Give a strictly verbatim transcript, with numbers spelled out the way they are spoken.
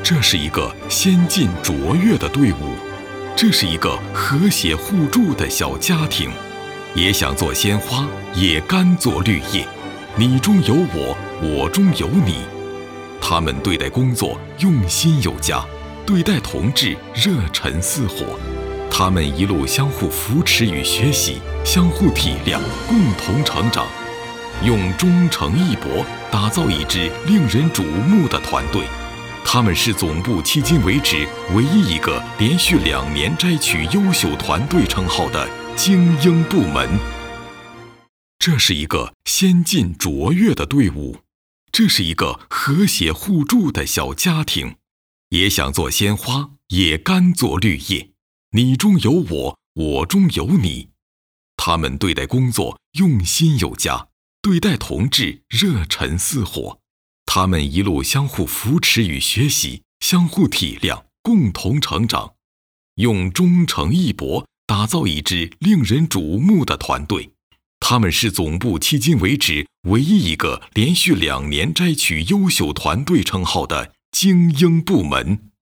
这是一个先进卓越的队伍，这是一个和谐互助的小家庭，也想做鲜花，也甘做绿叶。你中有我，我中有你。他们对待工作用心有加，对待同志热忱似火。他们一路相互扶持与学习，相互体谅，共同成长，用忠诚义薄打造一支令人瞩目的团队。他们是总部迄今为止唯一一个连续两年摘取优秀团队称号的精英部门。这是一个先进卓越的队伍，这是一个和谐互助的小家庭，也想做鲜花，也甘做绿叶。你中有我，我中有你。他们对待工作用心有加，对待同志热忱似火。他们一路相互扶持与学习，相互体谅，共同成长，用忠诚义薄打造一支令人瞩目的团队。他们是总部迄今为止唯一一个连续两年摘取优秀团队称号的精英部门。